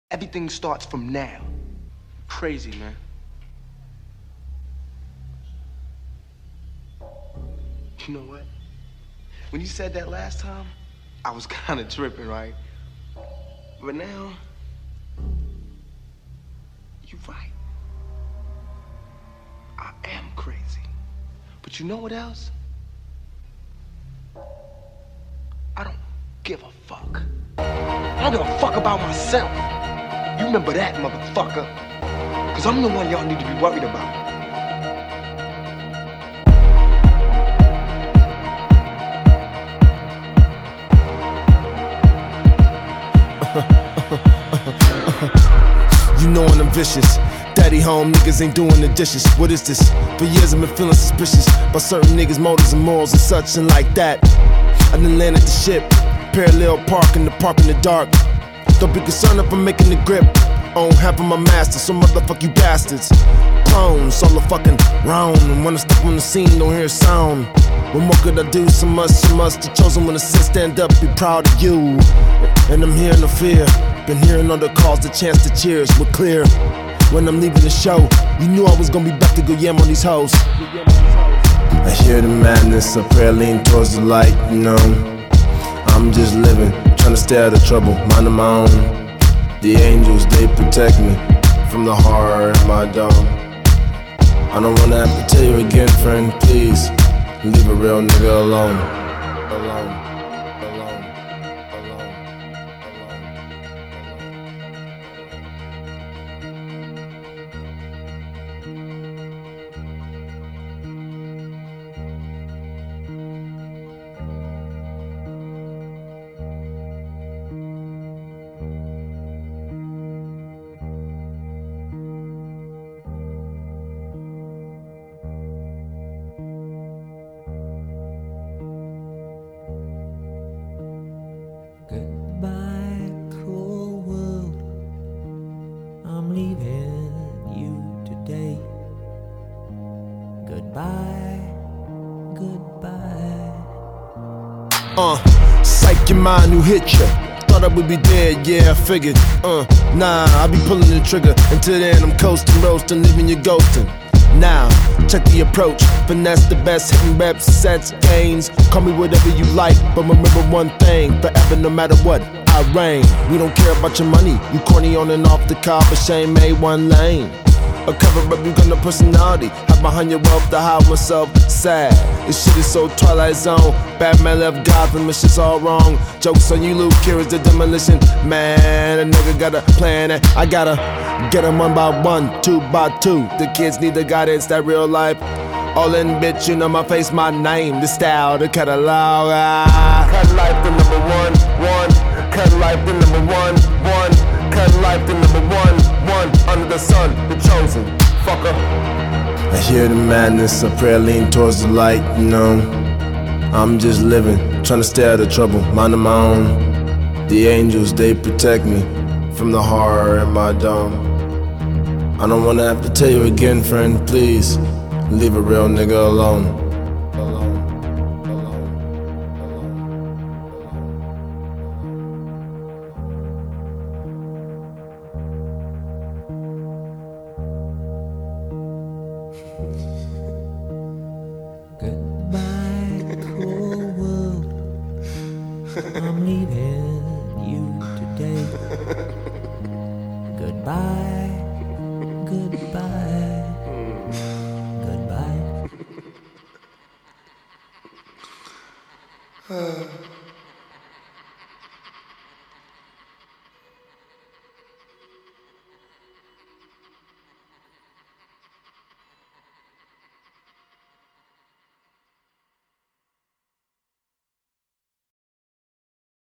Everything starts from now. Crazy, man. You know what? When you said that last time, I was kind of tripping, right? But now, you're right. I am crazy. But you know what else? I don't give a fuck. I don't give a fuck about myself. You remember that, motherfucker. Cause I'm the one y'all need to be worried about. You know I'm vicious. Daddy home, niggas ain't doing the dishes. What is this? For years I've been feeling suspicious about certain niggas' motives and morals and such and like that. I done landed the ship, parallel park in the dark. Don't be concerned if I'm making the grip on half of my masters, so motherfuck you bastards. Clones, all the fucking round. And when I step on the scene, don't hear a sound. What more could I do? So much, the chosen one to sit, stand up, be proud of you. And I'm hearing no fear. Been hearing all the calls, the chance to cheers were clear. When I'm leaving the show, you knew I was gonna be back to go yam on these hoes. I hear the madness, I pray I lean towards the light, you know. I'm just living, trying to stay out of trouble, minding my own. The angels, they protect me from the horror in my dome. I don't wanna have to tell you again, friend, please. Leave a real nigga alone. Goodbye, cruel world. I'm leaving you today. Goodbye, goodbye. Psych your mind who hit ya. Thought I would be dead, yeah, I figured. Nah, I be pulling the trigger. Until then, I'm coasting, roasting, leaving you ghosting. Now, check the approach. Finesse the best, hitting reps, sets, gains. Call me whatever you like, but remember one thing. Forever, no matter what, I reign. We don't care about your money. You corny on and off the car, but shame made one lane. A cover up, you got no personality. Hide behind your wealth to hide myself. Sad, this shit is so Twilight Zone. Batman left Gotham, this shit's all wrong. Jokes on you, Luke, here is the demolition. Man, a nigga got a plan, and I gotta get them one by one, two by two. The kids need the guidance, that real life. All in, bitch, you know my face, my name. The style, the catalog. Cut life the number one. Cut life the number one. Cut life the number one. Under the sun, the chosen. Fucker. I hear the madness, I pray I lean towards the light, you know. I'm just living, trying to stay out of trouble, minding my own. The angels, they protect me from the horror in my dome. I don't wanna have to tell you again, friend, please. Leave a real nigga alone. Goodbye, cruel world. I'm leaving you today. Goodbye, goodbye, goodbye.